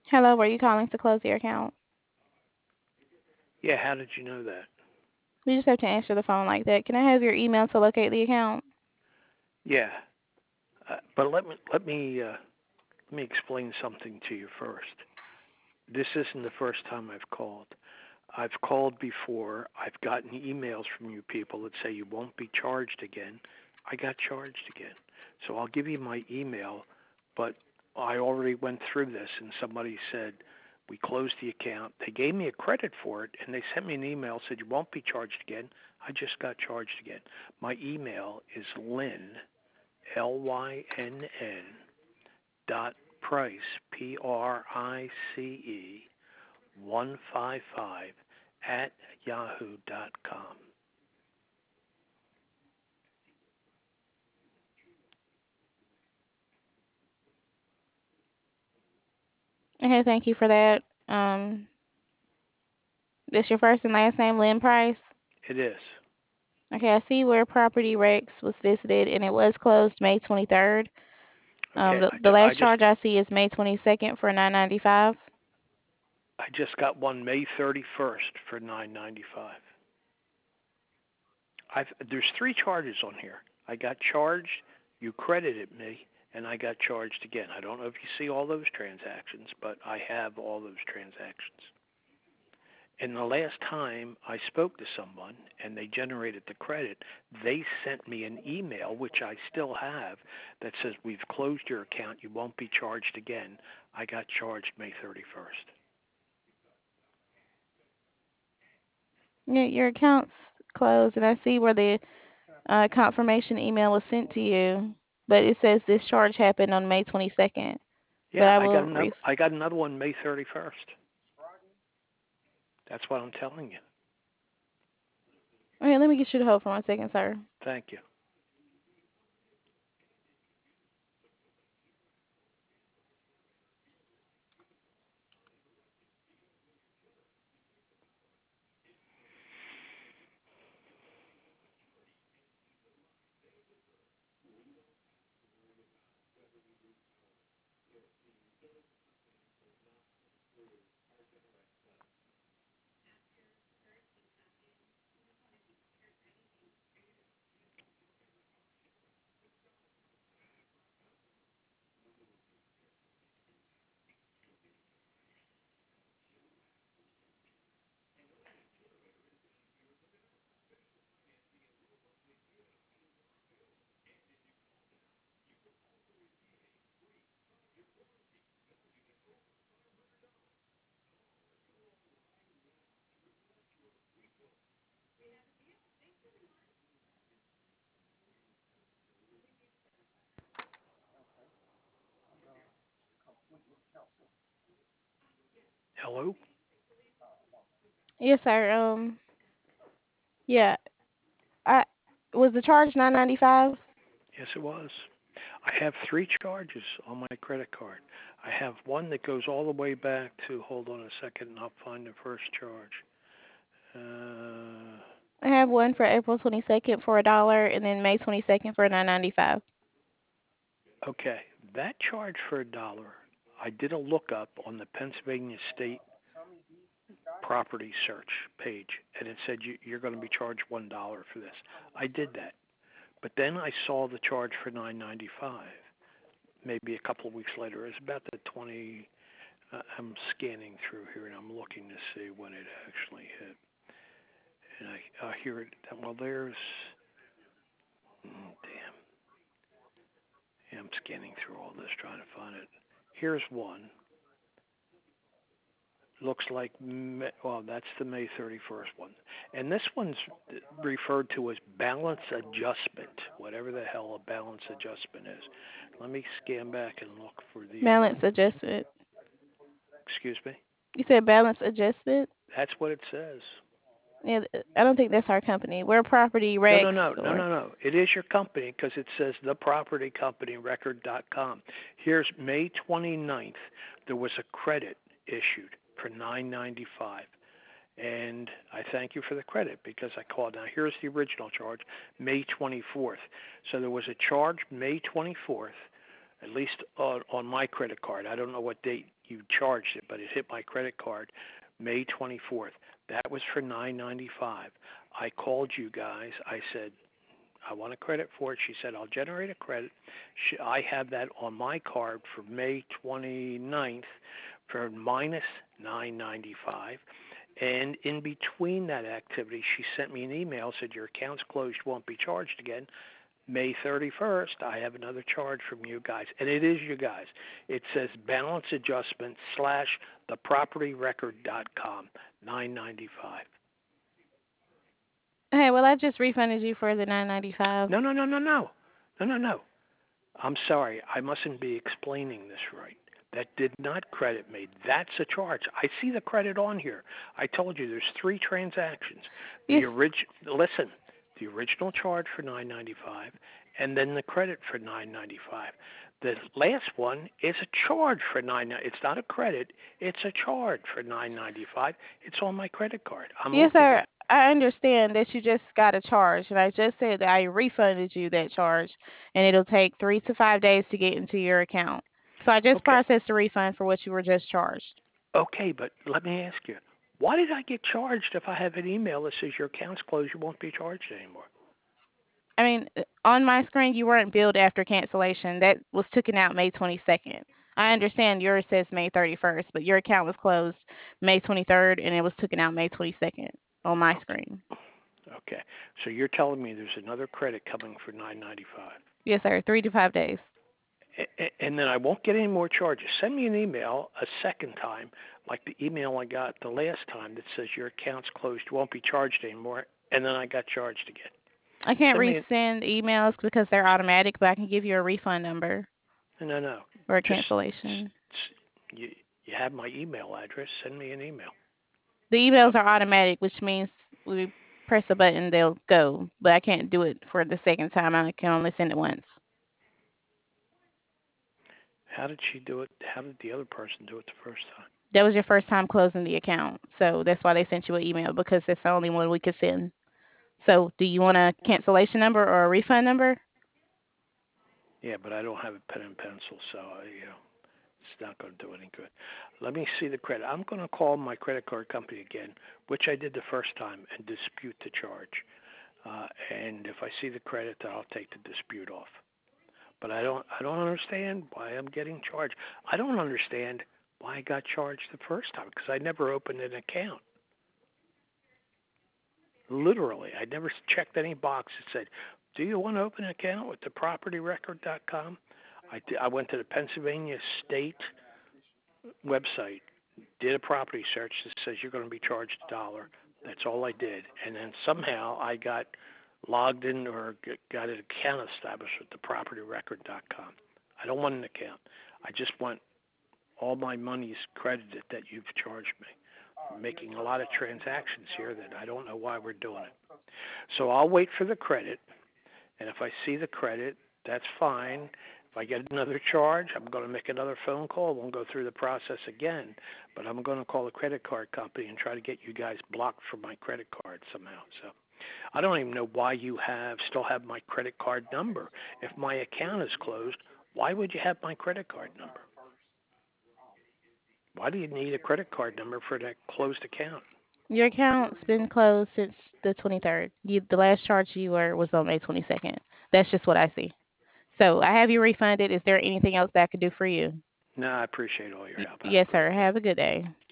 Hello, were you calling to close your account? Yeah, how did you know that? We just have to answer the phone like that. Can I have your email to locate the account? Yeah, but let me explain something to you first. This isn't the first time I've called. I've called before. I've gotten emails from you people that say you won't be charged again. I got charged again. So I'll give you my email, but I already went through this and somebody said we closed the account. They gave me a credit for it and they sent me an email said you won't be charged again. I just got charged again. My email is Lynn, Lynn dot Price, Price 155 at yahoo.com. Okay, thank you for that. This your first and last name, Lynn Price? It is. Okay, I see where Property Rex was visited and it was closed May 23rd. Okay, The last charge I see is May 22nd for 9.95. I just got one May 31st for 9.95. There's three charges on here. I got charged, you credited me, and I got charged again. I don't know if you see all those transactions, but I have all those transactions. And the last time I spoke to someone and they generated the credit, they sent me an email, which I still have, that says, we've closed your account. You won't be charged again. I got charged May 31st. Yeah, your account's closed and I see where the confirmation email was sent to you, but it says this charge happened on May 22nd. But Yeah, I will I got another one May 31st. That's what I'm telling you. okay, let me get you to hold for 1 second, sir. Thank you. Hello? Yes, sir. Yeah, I was the charge 9.95. Yes, it was. I have three charges on my credit card. I have one that goes all the way back to, hold on a second, and I'll find the first charge. Uh, I have one for April 22nd for $1, and then May 22nd for 9.95. okay, that charge for $1, I did a lookup on the Pennsylvania State property search page, and it said you're going to be charged $1 for this. I did that, but then I saw the charge for 9.95. Maybe a couple of weeks later, it's about the 20. I'm scanning through here and I'm looking to see when it actually hit, and I hear it. Well, there's damn. Yeah, I'm scanning through all this trying to find it. Here's one. Looks like, well, that's the May 31st one. And this one's referred to as balance adjustment, whatever the hell a balance adjustment is. Let me scan back and look for the other. Balance adjustment. Excuse me? You said balance adjustment? That's what it says. Yeah, I don't think that's our company. We're Property No, no, Rex no, no, or no, no. It is your company because it says thepropertycompanyrecord.com. Here's May 29th. There was a credit issued for 9.95. And I thank you for the credit because I called. Now, here's the original charge, May 24th. So there was a charge May 24th at least on my credit card. I don't know what date you charged it, but it hit my credit card May 24th. That was for 9.95. I called you guys. I said I want a credit for it. She said I'll generate a credit. I have that on my card for May 29th for minus 9.95. And in between that activity, she sent me an email, said your account's closed, won't be charged again. May 31st, I have another charge from you guys, and it is you guys. It says balance adjustment slash thepropertyrecord.com, 995. Hey, well, I just refunded you for the 9.95. No, no, no, no, no, no, no, no. I'm sorry, I mustn't be explaining this right. That did not credit me. That's a charge. I see the credit on here. I told you there's three transactions. The Yes. orig listen, the original charge for 9.95 and then the credit for 9.95. The last one is a charge for 9. It's not a credit, it's a charge for 9.95. It's on my credit card. I'm Yes, looking sir. at. I understand that you just got a charge, and I just said that I refunded you that charge, and it'll take 3 to 5 days to get into your account. So I just Okay. processed a refund for what you were just charged. Okay, but let me ask you, why did I get charged if I have an email that says your account's closed, you won't be charged anymore? I mean, on my screen, you weren't billed after cancellation. That was taken out May 22nd. I understand yours says May 31st, but your account was closed May 23rd, and it was taken out May 22nd on my screen. Okay, so you're telling me there's another credit coming for 9.95, Yes, sir. 3 to 5 days. and then I won't get any more charges. Send me an email a second time, like the email I got the last time that says your account's closed, you won't be charged anymore, and then I got charged again. I can't Send me an, resend emails because they're automatic, but I can give you a refund number no, no, no, or a just cancellation. you have my email address. Send me an email. The Uh, emails are automatic, which means we press a button, they'll go, but I can't do it for the second time. I can only send it once. how did she do it? How did the other person do it the first time? That was your first time closing the account. So that's why they sent you an email because that's the only one we could send. So do you want a cancellation number or a refund number? Yeah, but I don't have a pen and pencil, so it's not going to do any good. Let me see the credit. I'm going to call my credit card company again, which I did the first time, and dispute the charge. And if I see the credit, then I'll take the dispute off. But I don't understand why I'm getting charged. I don't understand why I got charged the first time because I never opened an account. Literally, I never checked any box that said, "Do you want to open an account with thepropertyrecord.com?" I went to the Pennsylvania State website, did a property search that says you're going to be charged $1. That's all I did, and then somehow I got logged in or got an account established with thepropertyrecord.com. I don't want an account. I just want all my monies credited that you've charged me. I'm making a lot of transactions here that I don't know why we're doing it. So I'll wait for the credit, and if I see the credit, that's fine. If I get another charge, I'm going to make another phone call. We'll go through the process again, but I'm going to call the credit card company and try to get you guys blocked from my credit card somehow. So I don't even know why you still have my credit card number. If my account is closed, why would you have my credit card number? Why do you need a credit card number for that closed account? Your account's been closed since the 23rd. The last charge you were was on May 22nd. That's just what I see. So I have you refunded. Is there anything else that I could do for you? No, I appreciate all your help. Have a Yes, great sir. day. Have a good day.